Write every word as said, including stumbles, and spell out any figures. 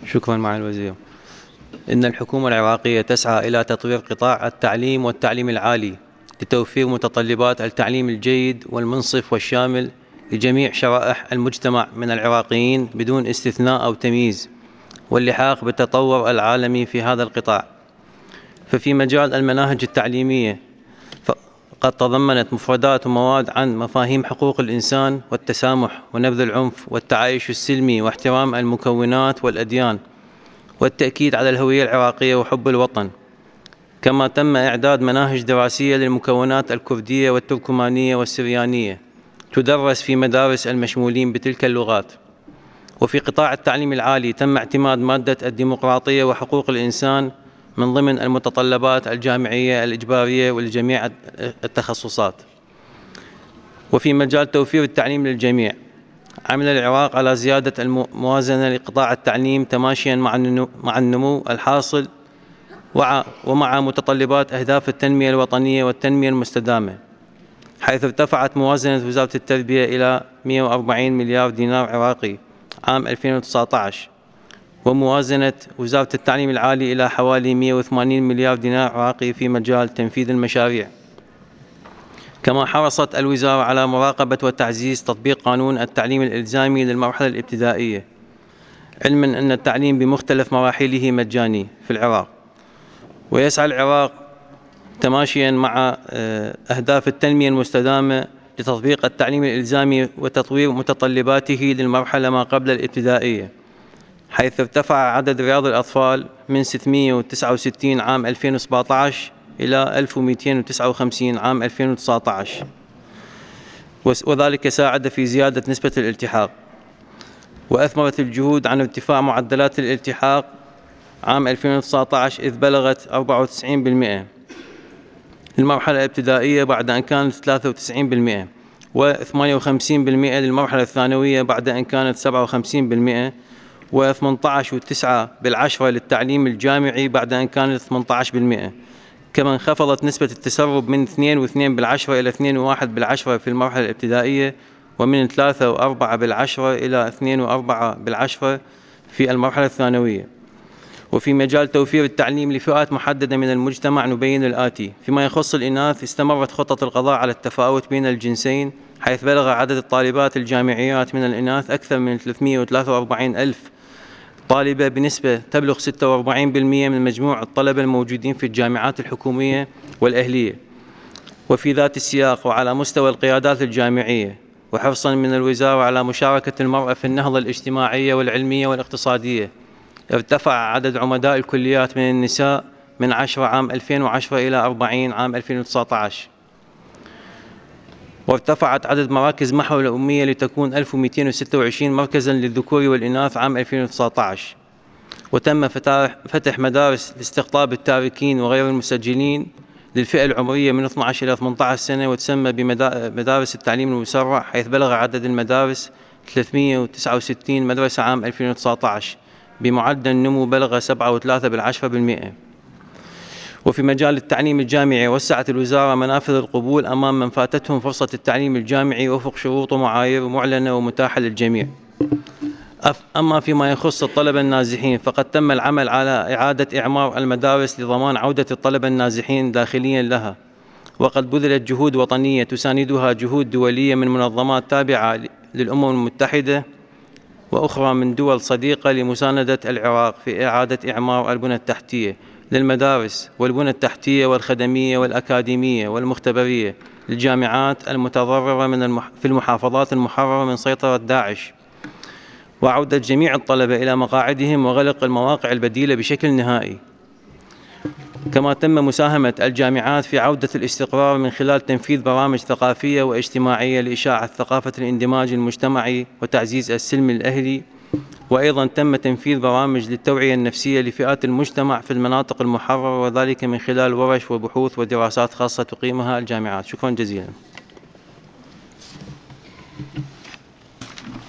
شكرا معالي الوزير. إن الحكومة العراقية تسعى إلى تطوير قطاع التعليم والتعليم العالي لتوفير متطلبات التعليم الجيد والمنصف والشامل لجميع شرائح المجتمع من العراقيين بدون استثناء أو تمييز، واللحاق بالتطور العالمي في هذا القطاع. ففي مجال المناهج التعليمية قد تضمنت مفردات ومواد عن مفاهيم حقوق الإنسان والتسامح ونبذ العنف والتعايش السلمي واحترام المكونات والأديان والتأكيد على الهوية العراقية وحب الوطن. كما تم إعداد مناهج دراسية للمكونات الكردية والتركمانية والسريانية تدرس في مدارس المشمولين بتلك اللغات. وفي قطاع التعليم العالي تم اعتماد مادة الديمقراطية وحقوق الإنسان من ضمن المتطلبات الجامعية الإجبارية ولجميع التخصصات. وفي مجال توفير التعليم للجميع عمل العراق على زيادة الموازنة لقطاع التعليم تماشيا مع النمو الحاصل ومع متطلبات أهداف التنمية الوطنية والتنمية المستدامة، حيث ارتفعت موازنة وزارة التربية إلى مئة وأربعين مليار دينار عراقي عام ألفين وتسعة عشر، وموازنة وزارة التعليم العالي إلى حوالي مئة وثمانين مليار دينار عراقي في مجال تنفيذ المشاريع. كما حرصت الوزارة على مراقبة وتعزيز تطبيق قانون التعليم الإلزامي للمرحلة الابتدائية، علما أن التعليم بمختلف مراحله مجاني في العراق. ويسعى العراق تماشيا مع أهداف التنمية المستدامة لتطبيق التعليم الإلزامي وتطوير متطلباته للمرحلة ما قبل الابتدائية، حيث ارتفع عدد رياض الأطفال من ستمئة وتسعة وستين عام ألفين وسبعة عشر إلى ألف ومئتين وتسعة وخمسين عام ألفين وتسعة عشر، وذلك ساعد في زيادة نسبة الالتحاق. وأثمرت الجهود عن ارتفاع معدلات الالتحاق عام ألفين وتسعة عشر، إذ بلغت أربعة وتسعين بالمئة للمرحلة الابتدائية بعد أن كانت ثلاثة وتسعين بالمئة، وثمانية وخمسين بالمئة للمرحلة الثانوية بعد أن كانت سبعة وخمسين بالمئة، وثمانية عشر وتسعة بالعشرة للتعليم الجامعي بعد أن كانت ثمانية عشر بالمئة. كما انخفضت نسبة التسرب من اثنين واثنين بالعشرة إلى اثنين وواحد بالعشرة في المرحلة الابتدائية، ومن ثلاثة وأربعة بالعشرة إلى اثنين وأربعة بالعشرة في المرحلة الثانوية. وفي مجال توفير التعليم لفئات محددة من المجتمع نبين الآتي: فيما يخص الإناث، استمرت خطة القضاء على التفاوت بين الجنسين، حيث بلغ عدد الطالبات الجامعيات من الإناث أكثر من ثلاثمئة وثلاثة وأربعين ألف طالبة بنسبة تبلغ ستة وأربعين بالمئة من مجموع الطلبة الموجودين في الجامعات الحكومية والأهلية. وفي ذات السياق وعلى مستوى القيادات الجامعية، وحرصا من الوزارة على مشاركة المرأة في النهضة الاجتماعية والعلمية والاقتصادية، ارتفع عدد عمداء الكليات من النساء من عشرة عام ألفين وعشرة إلى أربعين عام ألفين وتسعة عشر. وارتفعت عدد مراكز محو الأمية لتكون ألف ومئتين وستة وعشرين مركزا للذكور والإناث عام ألفين وتسعة عشر. وتم فتح مدارس لاستقطاب التاركين وغير المسجلين للفئة العمرية من اثني عشر إلى ثمانية عشر سنة، وتسمى بمدارس التعليم المسرع، حيث بلغ عدد المدارس ثلاثمئة وتسعة وستين مدرسة عام ألفين وتسعة عشر بمعدل نمو بلغ سبعة وثلاثة بالعشرة بالمئة. وفي مجال التعليم الجامعي، وسعت الوزارة منافذ القبول أمام من فاتتهم فرصة التعليم الجامعي وفق شروط ومعايير معلنة ومتاحة للجميع. أما فيما يخص الطلبة النازحين، فقد تم العمل على إعادة إعمار المدارس لضمان عودة الطلبة النازحين داخليا لها، وقد بذلت جهود وطنية تساندها جهود دولية من منظمات تابعة للأمم المتحدة وأخرى من دول صديقة لمساندة العراق في إعادة إعمار البنى التحتية للمدارس والبنى التحتية والخدمية والأكاديمية والمختبرية للجامعات المتضررة من المح... في المحافظات المحررة من سيطرة داعش، وعودة جميع الطلبة إلى مقاعدهم وغلق المواقع البديلة بشكل نهائي. كما تم مساهمة الجامعات في عودة الاستقرار من خلال تنفيذ برامج ثقافية واجتماعية لإشاعة ثقافة الاندماج المجتمعي وتعزيز السلم الأهلي. وأيضا تم تنفيذ برامج للتوعية النفسية لفئات المجتمع في المناطق المحررة، وذلك من خلال ورش وبحوث ودراسات خاصة تقيمها الجامعات. شكرا جزيلا.